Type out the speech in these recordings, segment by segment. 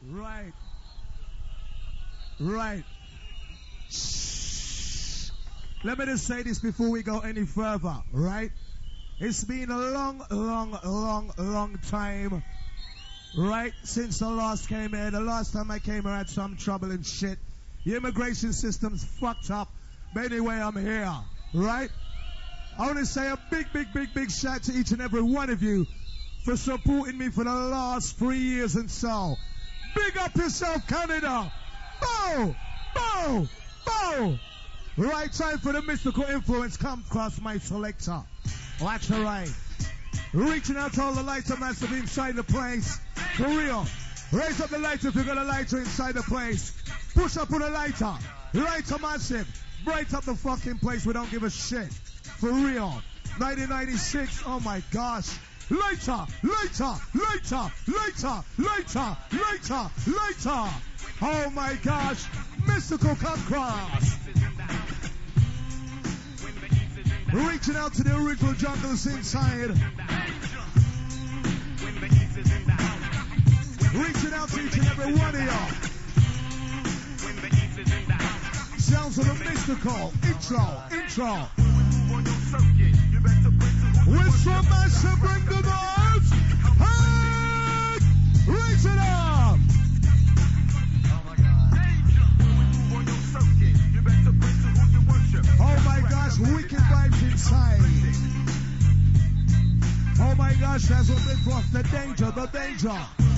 Right. Right. Shh. Let me just say this before we go any further, right? It's been a long time, right, since the last came here. The last time I came here I had some trouble and shit. The immigration system's fucked up. But anyway, I'm here, right? I want to say a big shout to each and every one of you for supporting me for the last 3 years and so. Big up yourself, Canada. Bow, bow, bow. Right time for the mystical influence. Come across my selector. Watch the right. Reaching out to all the lighter massive inside the place. For real. Raise up the lighter if you got a lighter inside the place. Push up with a lighter. Lighter massive. Bright up the fucking place. We don't give a shit. For real. 1996. Oh my gosh. Lighter, lighter, lighter, lighter, lighter, lighter, lighter. Oh my gosh. Mystical come cross. Reaching out to the original junglers inside. Reaching out to each and every one of y'all. Sounds of the mystical. Intro. Whistle massive, bring the noise. Hey! Raise it up. Oh my gosh, wicked vibes inside. Oh my gosh, that's what they brought. The danger.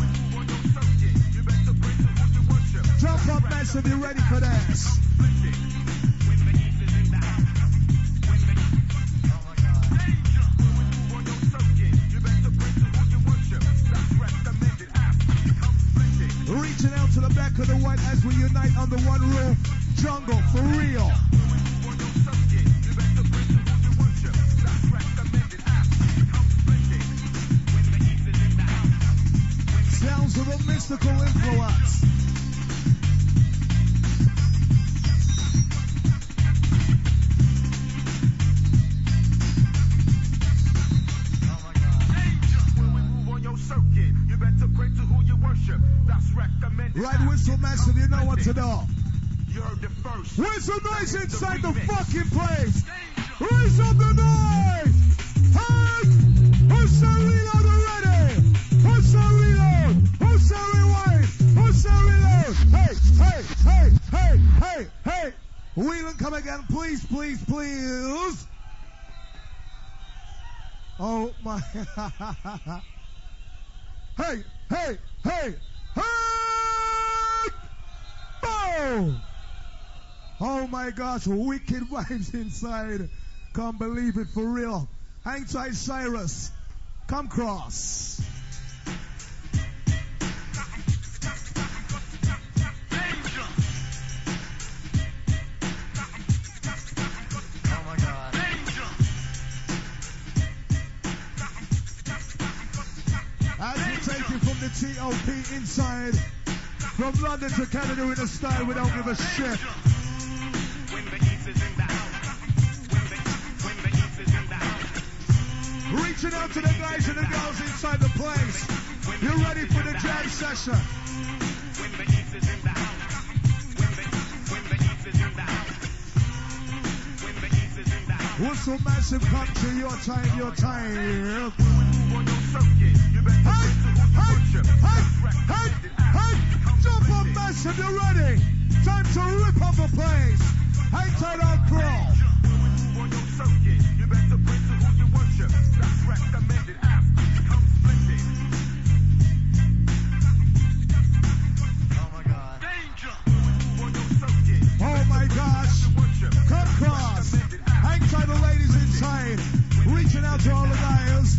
Jump up massive, you ready for this? Reaching out to the back of the white as we unite under one roof. Jungle, for real. Sounds of a mystical influence. Right whistle massive, you know what to do. Whistle noise inside the fucking place. Raise up the noise. Hey! Who's the reload already? Who's the reload? Who's the rewind? Who's the reload? Hey! Whelan, come again, please. Oh my. Hey! Boom! Oh my gosh, wicked vibes inside. Can't believe it, for real. Hang tight, Cyrus. Come cross. Oh my God. As we take it from the TOP inside, from London to Canada in a style we don't give a shit. Reaching out to the guys and the girls inside the place. You're ready for the jam session. Whistle massive country, your time. Hey! Jump up massive, you're ready. Time to rip up the place. Hang tight on crawl. Oh my gosh. Come cross. Hang tight the ladies inside. Reaching out to all the guys.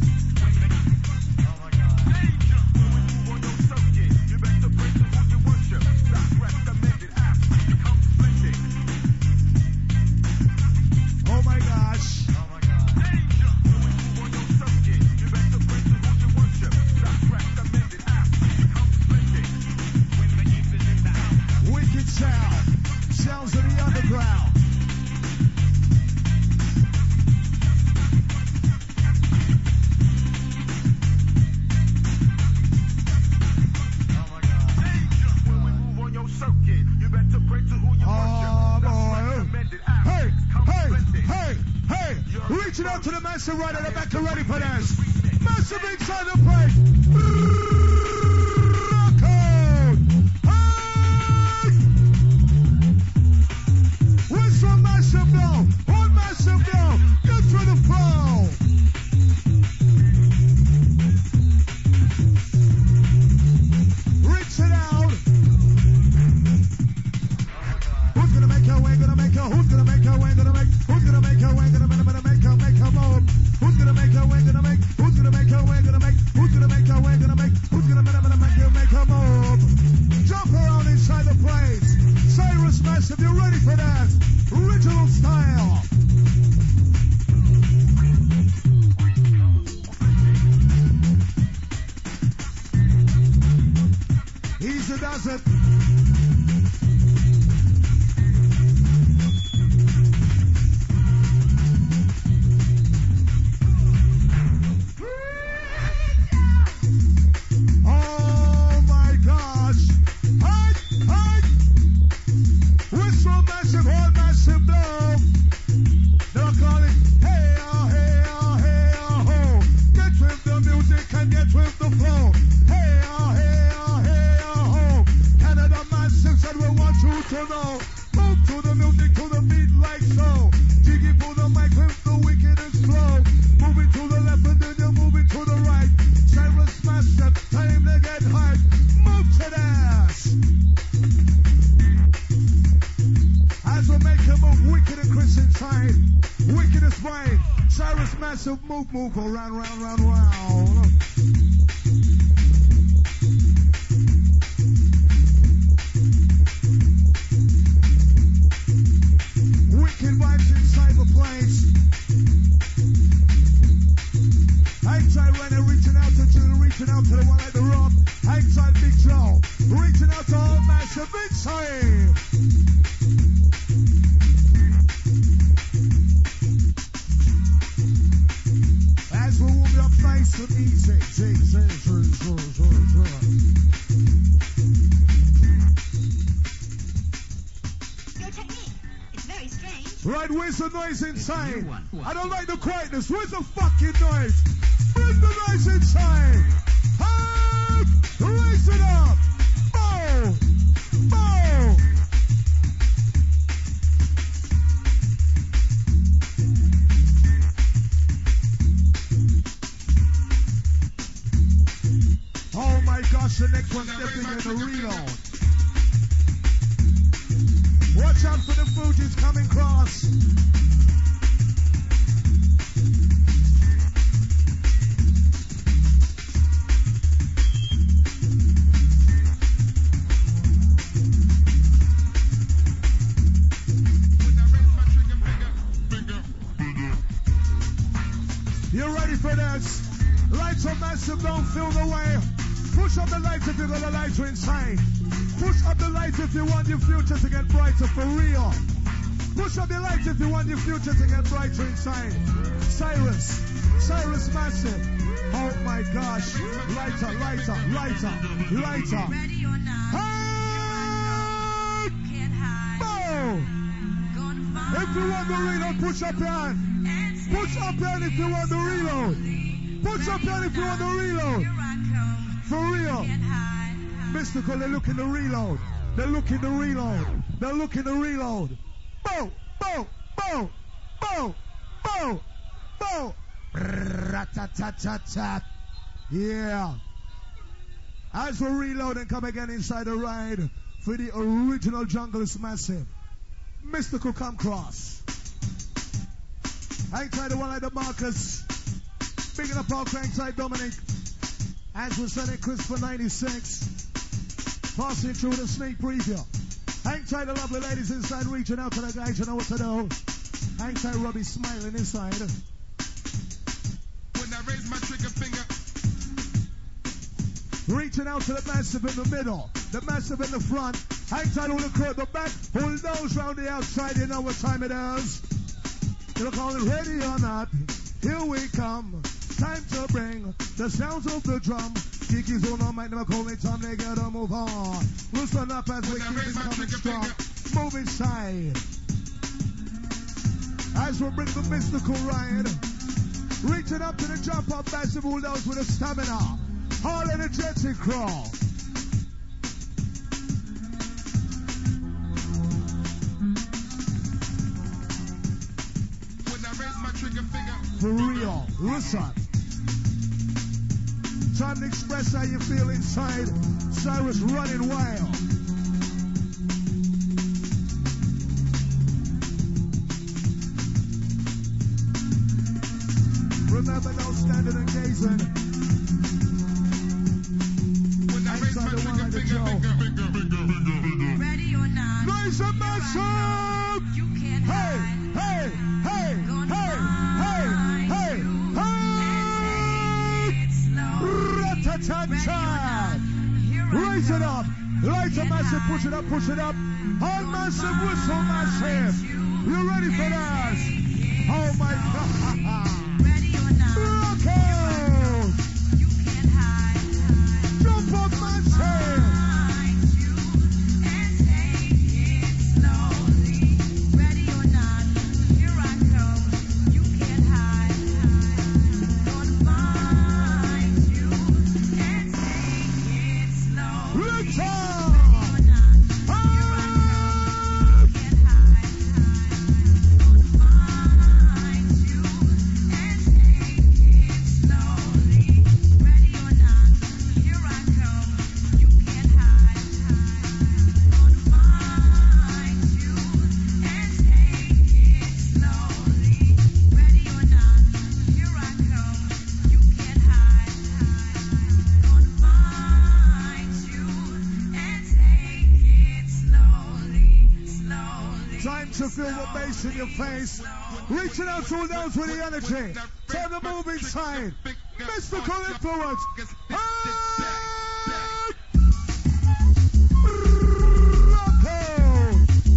Oh my gosh. Oh, boy. Hey, hey, hey, hey. Reaching out to the massive right at the back. Ready for this. Massive inside the place. Rock out. Hey. Whistle massive now. Hold massive now. Get through the flow. Reach it out. Who's gonna make her way? Gonna make her? Who's gonna make her way? Gonna make? Who's gonna make her way? Gonna make her move? Who's gonna make her way? Gonna make? Who's gonna make her way? Gonna make? Who's gonna make her way? Gonna make? Who's gonna make her move? Jump around inside the place. Cyrus Massive, you ready for that? Original style. Easy does it. Oh my gosh. Hey, hey. Whistle massive, hold massive dog. They'll call it hey, oh, hey, oh, hey, oh, ho. Get with the music and get with the flow. Hey, oh, hey, oh, hey, oh, ho. Canada Massive said we want you to know. Move to the music, to the beat like so. Jiggy for the mic with the wickedest flow. Moving to the left and then you're moving to the right. Cyrus Massive, time to get hype. Move to the ass. As we make him move, Wicked and Chris inside. Wicked is right. Cyrus Massive, move, around, round. Wicked vibes inside the place. Hang tight, Rennie, reaching out to the one like the rock. Hang tight, Big Joe. Reaching out to all Massive inside. As we warm up nice and easy. Your technique. It's very strange. Right, where's the noise inside? I don't like the quietness. Where's the fucking noise? Bring the noise inside. Hey, raise it up. Bow. Oh my gosh, the next one's stepping in the reload. Watch out for the Fuji's coming cross. You ready for this? Lights are massive, don't feel the way. Push up the lights if you got a lighter inside. Push up the lights if you want your future to get brighter for real. Push up the lights if you want your future to get brighter inside. Cyrus Massive. Oh my gosh. Lighter. Ready or not, Hey! can't hide. Boom! Gonna find If you want the reload, push up your hand. Push up your hand if you want the reload. Push up your hand if you want the reload. Here I come. For real. Can't hide. Mystical, they're looking to reload. Bow. Rat-tat-tat-tat. Yeah. As we reload and come again inside the ride for the original Jungle is Massive. Mystical come cross. Hang tight the one like the Marcus. Picking up our crank tight Dominic. As we're sending Chris for 96. Passing through the sneak preview. Hang tight the lovely ladies inside, reaching out to the guys, you know what to do. Hang tight Robbie smiling inside. When I raise my trigger finger. Reaching out to the Massive in the middle. The Massive in the front. Hang tight all the crew at the back. Pull those round the outside, you know what time it is. You'll call it ready or not. Here we come. Time to bring the sounds of the drum. Kiki's on our mic, never call it time, they gotta move on. Loosen up as we keep it coming strong. move inside. As we bring the mystical ride, reaching up to the jump up massive bulldogs with a stamina. All energetic crawl. When I raise my trigger finger. For real, listen. Time to express how you feel inside. Cyrus running wild. Remember, no standing and gazing. When I raise my trigger finger. Ready or not, Nice and massive! you can't Hey, hide. hey, hey, Gonna hey, find hey, you hey, and take it slow. Ready or Rat-a-tat-tat! not, here I Raise it come. up! Light a massive, push it up, push it up! All massive, whistle massive! You ready for this? Oh my God! Ready or not, Rock out! you can't hide. Jump up massive! Find you and take it slowly. Ready or not, here I come. You can't hide. Gonna find you and take it slowly. Let's go! Ready or not, here I come. You can't hide. Gonna find you and take it slowly. Ready or not, here I come. You can't hide. Gonna find you and take it slowly. Ready or not, here I come. You can't hide. Gonna find you and take it slowly, slowly. Time to feel the bass in your face. Reaching out to those with the energy. Time to move inside. Mystical influence. Hey! Rock out!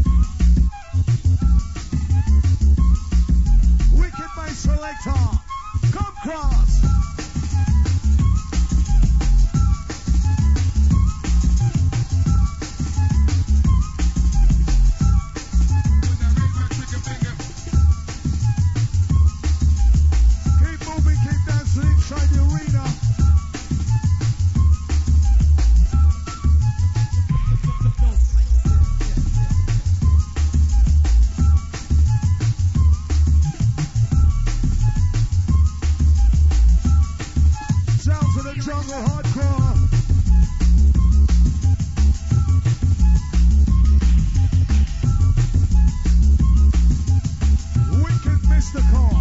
Wicked my selector. Come cross. When I raise my trigger finger. Keep moving, keep dancing inside the arena. Sounds of the jungle hardcore. Wicked mystical.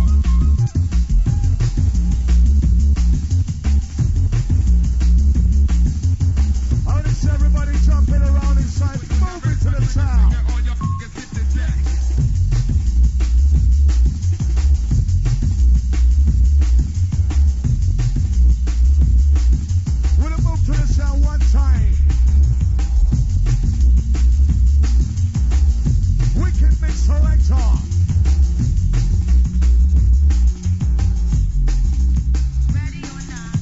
How does everybody jumping around inside, moving to the town? All your fuckers hit the deck. We're gonna move to the sound one time. Wicked mix selector. Ready or not,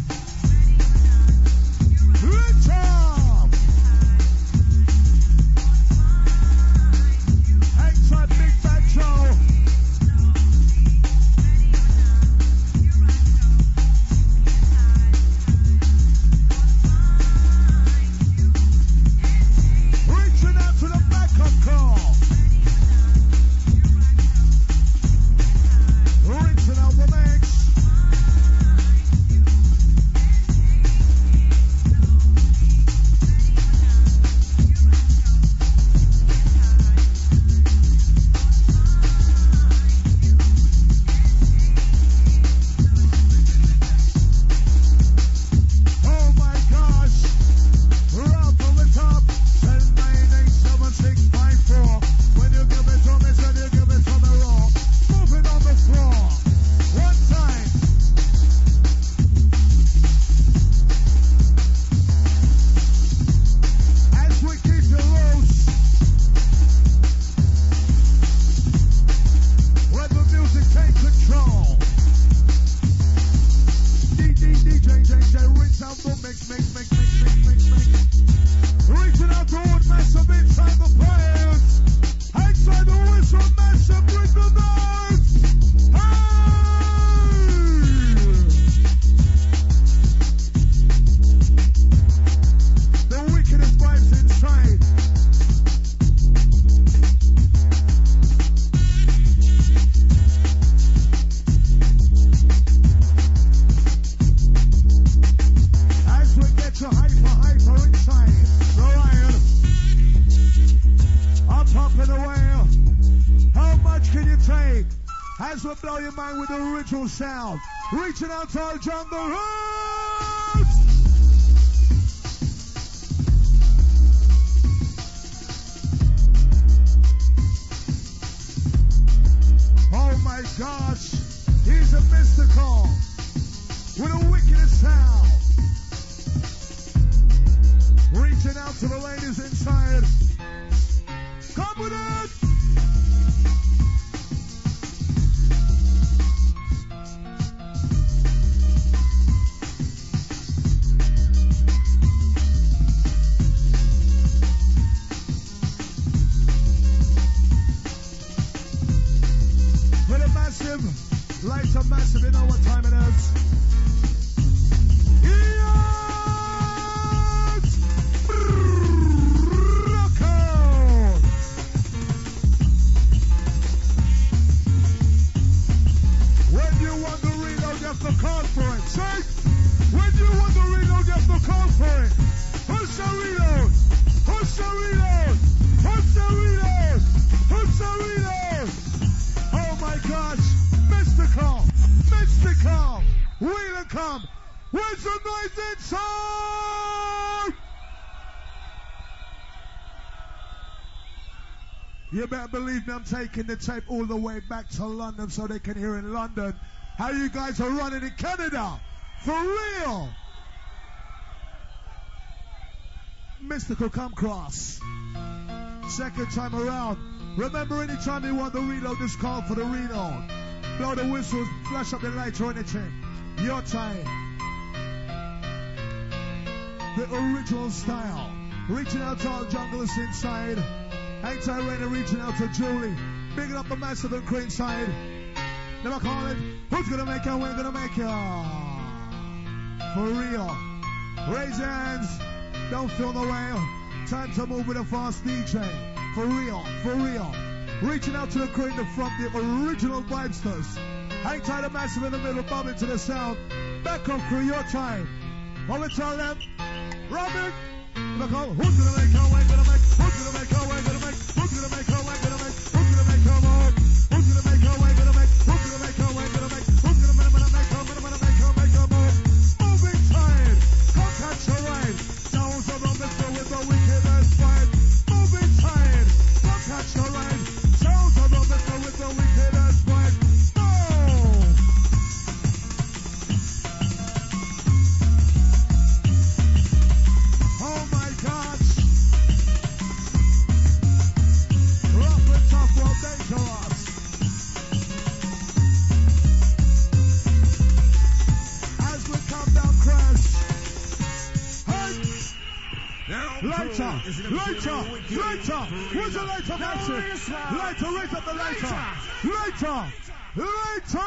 here I Lift up. find As we blow your mind with the original sound. Reaching out to our jungle roots. Oh my gosh. He's a mystical. With a wickedest sound. Reaching out to the ladies inside. Come with it! For the massive, lights are massive, you know what time it is. Where's the noise inside? You better believe me, I'm taking the tape all the way back to London so they can hear in London how you guys are running in Canada. For real. Mystical come cross. Second time around. Remember, anytime you want the reload, just call for the reload. Blow the whistles, flash up the lights or anything. Your time. The original style. Reaching out to all junglers inside. Anti-Rainer reaching out to Julie. Bigging up the massive and Crane side. Never call it. Who's gonna make it? We're gonna make it. For real. Raise your hands. Don't feel the way. Time to move with a fast DJ. For real. For real. Reaching out to the Crane, the front, the original vibesters. Hang tight, the massive in the middle, bumping to the sound. Back up crew, your time. What we tell them? Robert, who's gonna make our way, gonna make, who's gonna make our way, gonna make, who's gonna make our way, gonna make, who's gonna make our way, who's gonna make our way, gonna make, who's gonna make our way, gonna make, who's gonna make our move. Moving time, come catch a ride. Sounds of the mister with the wickedest fight. Moving time, come catch a ride. Sounds of the mister with the wickedest fight. Oh my gosh. Rough and tough, well dangerous. As we come down, crash. Hey! Lighter! Lighter! Lighter! Where's the lighter, massive? Lighter, raise up the lighter! Lighter! Lighter!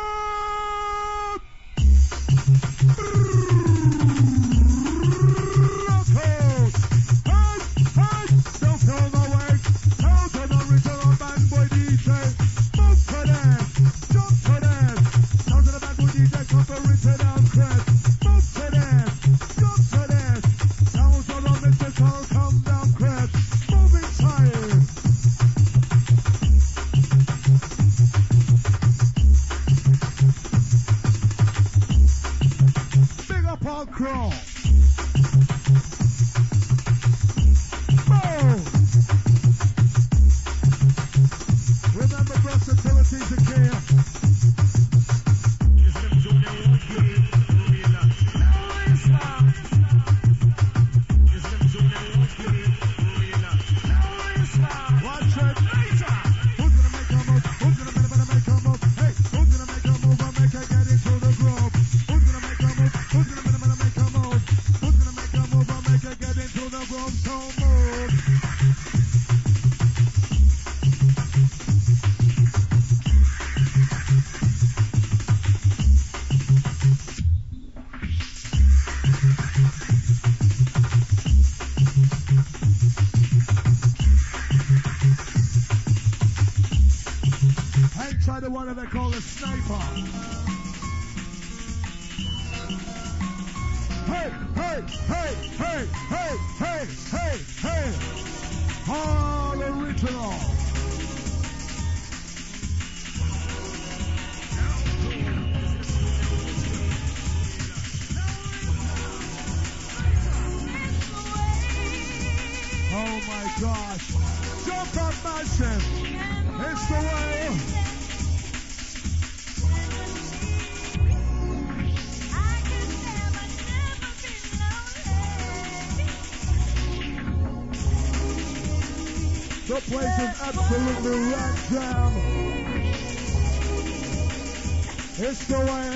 Crow. Remember, versatility is the key. Watch it. Who's gonna make a move? Who's gonna make a move? Hey, who's gonna make a move and make her get into the groove? Who's gonna make a move? Who's gonna make a move? Who's gonna make a move and make her get into the groove? So move. Hang try the one that they call a sniper. Hey, hey, hey, hey, hey, hey, hey, hey. All original. Oh my gosh. Jump up massive. It's the way. The place is absolutely rat jam. It's the way.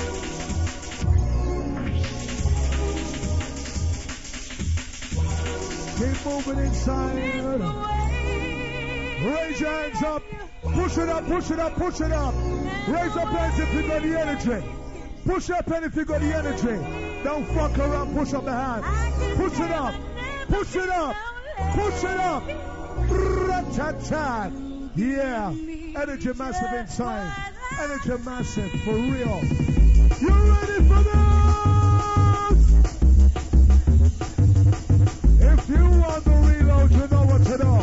Keep moving inside. Raise your hands up. Push it up, push it up, push it up. Raise up hands if you got the energy. Push up and if you got the energy. Don't fuck around, push up the hand. Push it up. Push it up. Push it up. Rat-tat-tat. Yeah. Energy massive inside. Energy massive for real. You ready for this? If you want the reload, you know what to do.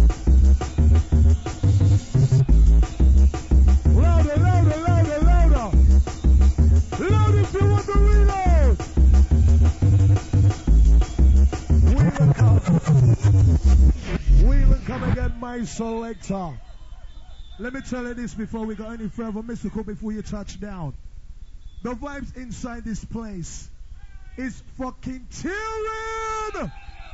Louder, louder, louder, louder. Loud if you want the reload. Wheel and come again, my selector. Let me tell you this before we go any further, mystical, before you touch down. The vibes inside this place is fucking tearing.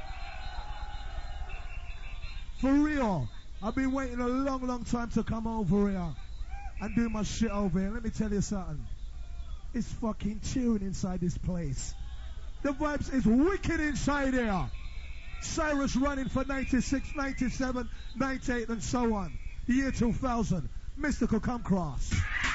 For real. I've been waiting a long, long time to come over here and do my shit over here. Let me tell you something. It's fucking tearing inside this place. The vibes is wicked inside here. Cyrus running for 96, 97, 98 and so on. The year 2000. Mystical come cross.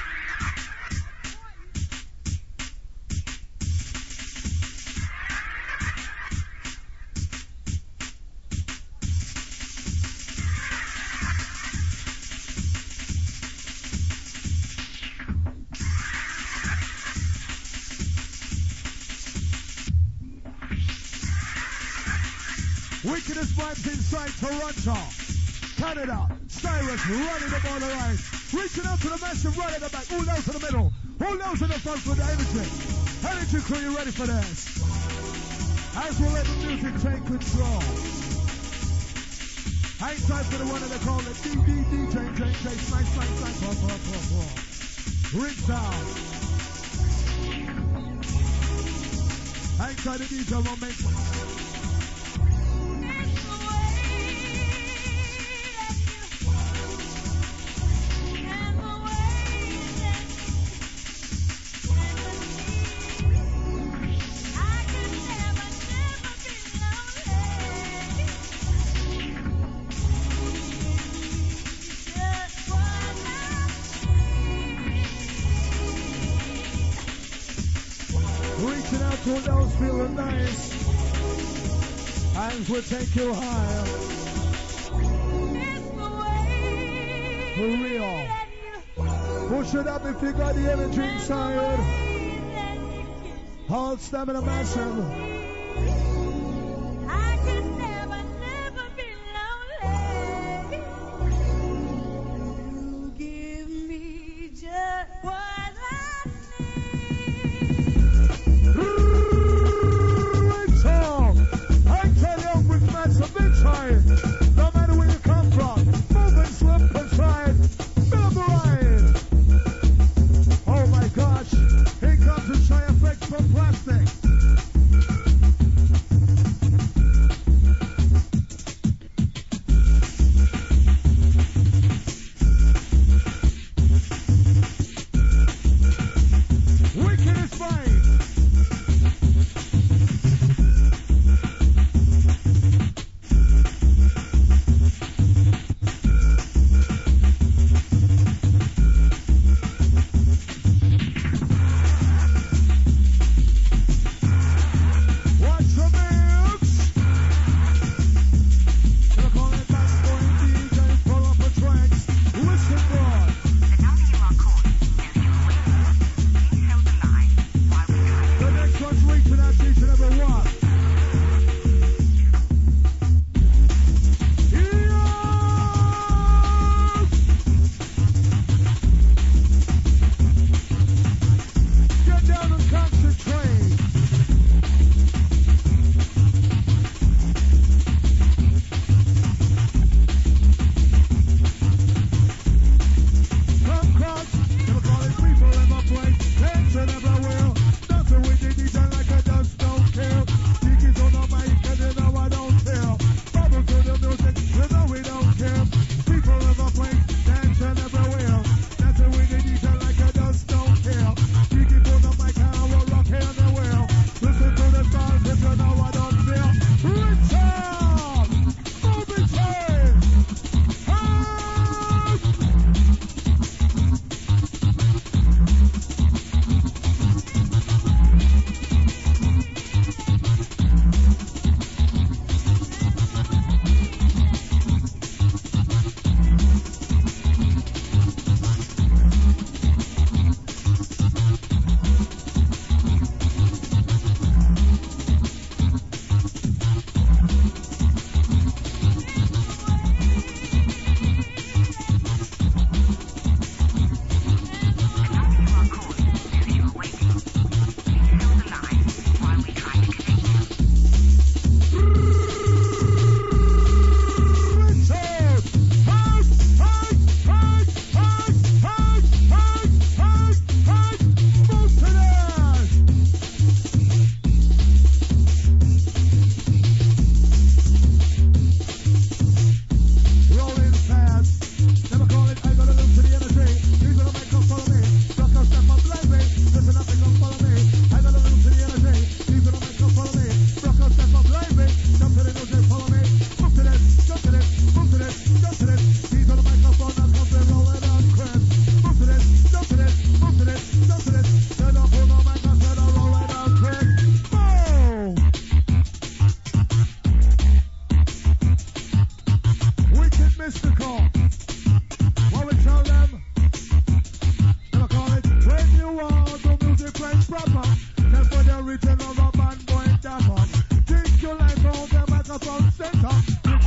Wickedest vibes inside Toronto, Canada. Cyrus running the ball right. Reaching out to the massive right at the back. Who knows in the middle? Who knows in the front with the energy? Energy crew, you ready for this? As we let the music take control. Hang tight for the one that they call it DJ, slice, ring sound. Hang tight the DJ won't make reaching out to those feeling nice. Hands will take you higher. For real. Push it up if you got the energy inside. Hold stamina massive. No matter where you come from, move and slip aside, fill up the ride. Oh my gosh, here comes the side effects from plastic.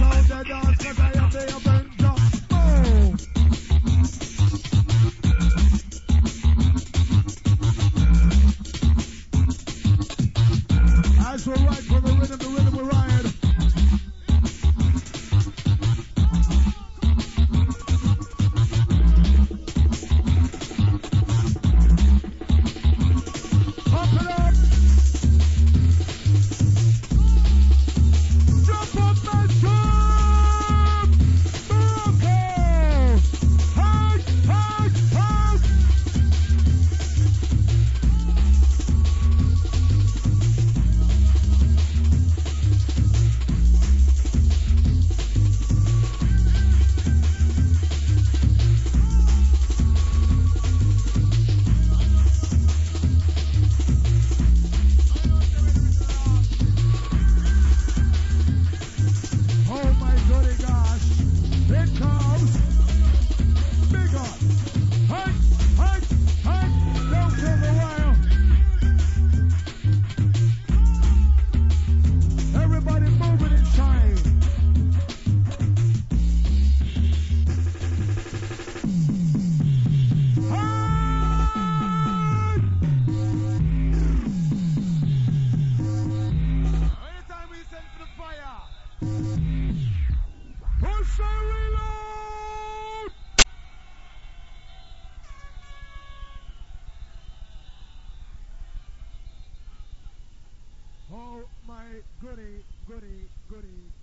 out the dance, 'cause I am the Avenger. Oh! As we ride for the rhythm we ride. Pump it up. Jump up my jump. Okay. Hug, hug, hug. Oh my goody gosh. Here comes bigger. Hug, hug, hug. Don't take a while. Everybody moving in time. Hug! Anytime we send for the fire. Push and reload! Oh my goody, goody, goody,